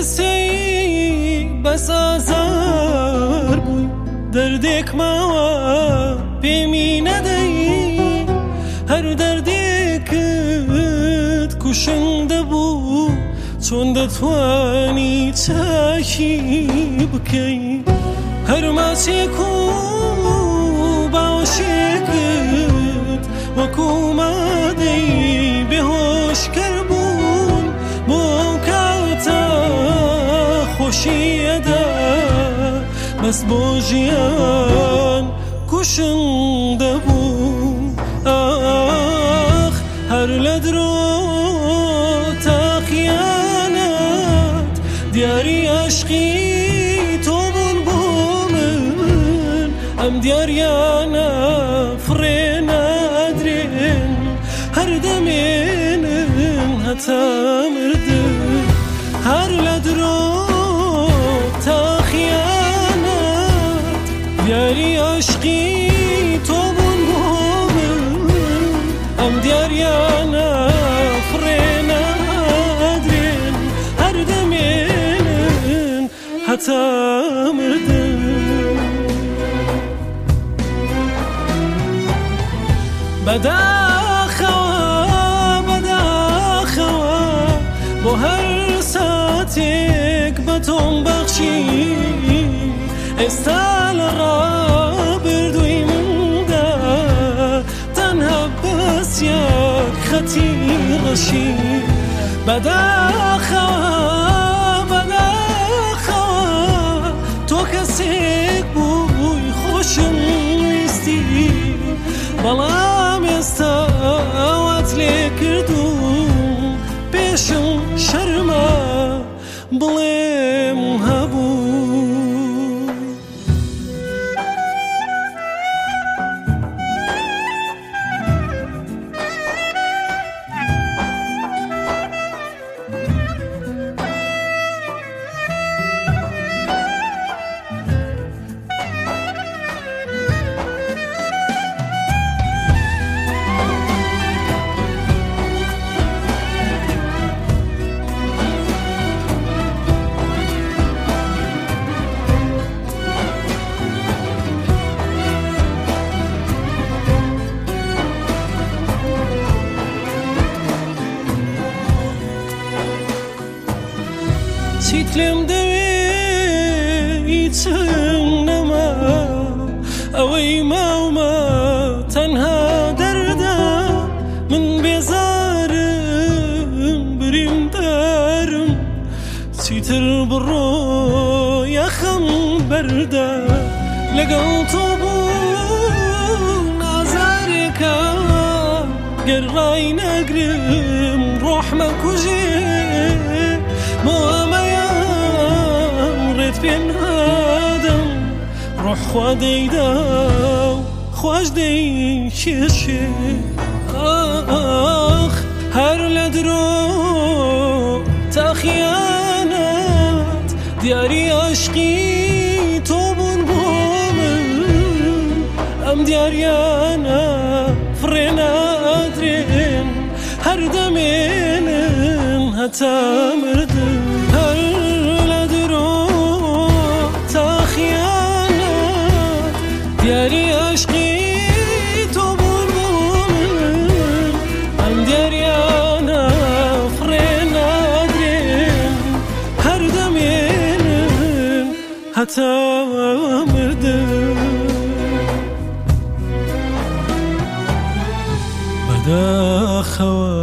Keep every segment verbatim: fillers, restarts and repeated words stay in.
کسی بس آزار بوی دردێک ماوە پێمی نەدەی هەر دەردێکت کوشنده بوو چۆن دەتوانی چاکی بکەی هەر ماچێک و باوەشێکت وەکو مادەی بێهۆشکەر بوون بۆ ئەو کاتە خۆشیەدا بەس بۆ ژیان کوشنده بوو ئاخ هەر لە درۆ تا خیانەت دیاری عەشقی تۆ بوون بۆ من ئەم دیاریانە فڕێ نادرێن هەر دەمێنن هەتا مردن هەر لە درۆ تا خیانەت دیاری عەشقی تۆ بوون بۆ من ئەم دیاریانە فڕێ نادرێن هەر دەمێنن هەتا مردن بەداخەوە بەداخەوە بۆ هەر ساتێک بە تۆم بەخشی ئێستا لە ڕابردووی مندا تەنها بەسیەک خەتی ڕەشی بەداخەوە بەداخەوە تۆ کەسێک بووی خۆشم ویستی بەڵام ئێستا ئەوەت لێ کردووم پێشم شەرمە بڵێم هەبوو چیت لێم دەوێ هیچم نەما ئەوەی ماومە تەنها دەردا من بێزارم بریندارم چیتر بڕۆ یەخەم بەردا لەگەڵ تۆ بوو نازارێکە گەر ڕای نەگرم ڕۆحمە کوژێ بۆ ئەمەیان ڕێت پێم هادەم ڕۆح خوا دەیدا و خوش دەیکێشێ ئاخ هەر لە درۆ تا خیانەت دیاری عەشقی تۆ بوون بۆ من ئەم دیاریانە فڕێ نادرێن هەر دەمێنن هەتا مردن هەر لە درۆ تا خیانەت دیاری عەشقی تۆ بوون بۆ من ئەم دیاریانە فڕێ نادرێن هەر دەمێنن هەتا مردن بەداخەوە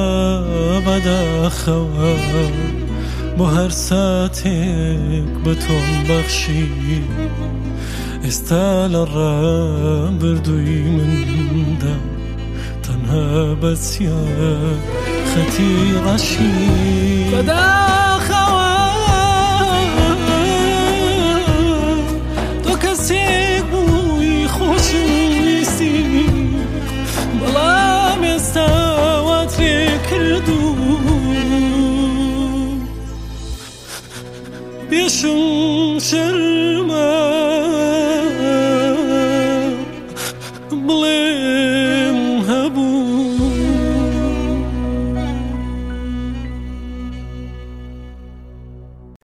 بەداخەوە بۆ هەر ساتێک بە تۆم بەخشی ئێستا لە ڕابردووی مندا تەنها بەچیەک خەتی ڕەشی بەداخەوە تۆ کەسێک بووی خۆشم ویستی بەڵام ئێستا وات لێ کردووم پێشم شەرمە